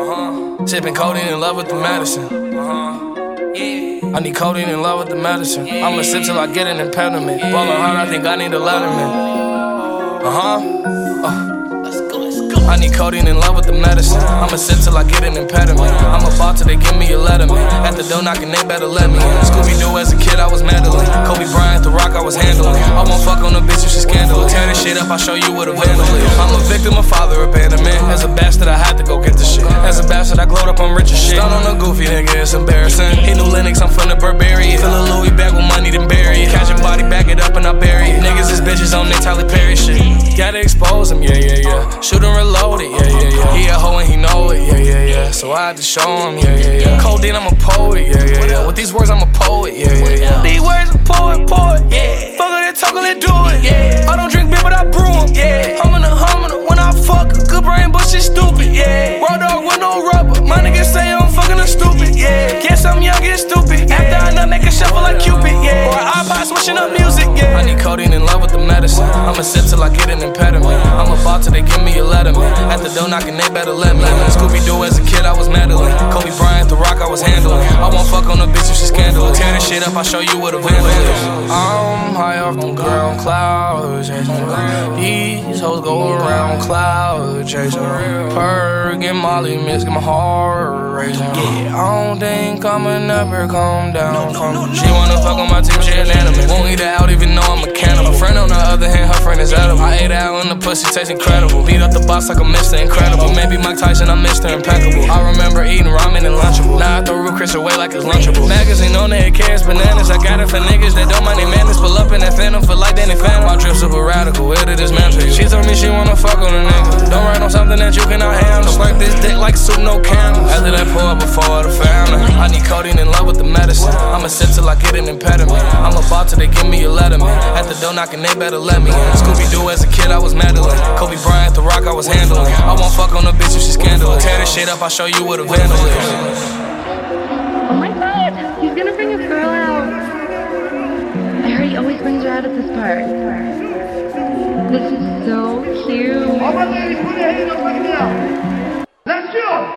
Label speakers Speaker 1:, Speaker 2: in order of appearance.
Speaker 1: Sipping codeine in love with the medicine. I need codeine in love with the medicine. I'ma sip till I get an impediment. Ballin' hard, I think I need a letterman. I need codeine in love with the medicine. I'ma sip till I get an impediment. I'm about till they give me a letterman. At the door knocking, they better let me in. Scooby-Doo as a kid, I was meddling. Kobe Bryant, The Rock, I was handling. I won't fuck on a bitch if she's scandalous. Tear this shit up, I'll show you what a vandal is. I'm a victim of father abandonment. As a bastard, I had to go get the shit. As a bastard, I glowed up on rich as shit. Stun on a goofy nigga, it's embarrassing. He knew Linux, I'm from the Burberry. Fill a Louis bag with money, then bury it. Catch a body, back it up, and I bury it. Niggas is bitches on their Tyler Perry shit. Gotta expose him, yeah. Shoot and reload it, yeah. He a hoe and he know it, yeah. So I had to show him, yeah. Codeine, I'm a poet, yeah. With these words, I'm a poet, yeah. These words, a poet, yeah. Fuck it, talk it, do it, yeah. I don't drink beer, but I brew 'em, yeah. Humming when I fuck, good brain, but shit stupid, yeah. Raw dog with no rubber, my niggas say I'm fucking a stupid, yeah. Guess I'm young and stupid, after I nut, make a shuffle like Cupid, yeah. Or an iPod switching up music, yeah. I need codeine in love with the medicine. I'ma sip till I get an impediment. I'm about till they give me a letterman. At the door knocking, they better let me in. Scooby-Doo as a kid, I was meddling. Kobe Bryant, The Rock, I was handling. I won't fuck on a bitch if she's scandalous. Tear this shit up, I'll show you what a vandal is. I'm high off them ground clouds, these hoes go around cloud chasing. Perk and Molly mix, get my heart racing. I don't think I'ma never come down from. She wanna fuck on my team, she an animal. Won't eat it out even though I'm a cannibal. Friend on the other hand, her friend is edible. I ate out and the pussy tastes incredible. Beat up the box like a Mr. Incredible. Maybe Mike Tyson, I'm Mr. Impeccable. I remember eating ramen and Lunchable. Now I throw Root Chris away like it's Lunchable. Magazine on their carrots, bananas. I got it for niggas that don't mind their manners. Pull up in that phantom, feel like Danny Phantom. My drip super radical, where did this man to you? She told me she wanna fuck on a nigga. Don't write on something that you cannot handle. Spark this dick like soup, no candle. After that pour up before the family. I need codeine in love with the medicine. I'ma sip till I get an impediment. I'm about till they give me a letterman. At the door knocking, they better let me in. Scooby-Doo as a kid, I was meddling. Kobe Bryant, The Rock, I was handling. I won't fuck on a bitch if she's scandalous. Tear this shit up, I'll show you what a vandal is.
Speaker 2: Oh my god, he's gonna bring his girl out. I heard he always brings her out at this part. This is so cute.
Speaker 3: All my ladies, put your hands up right now.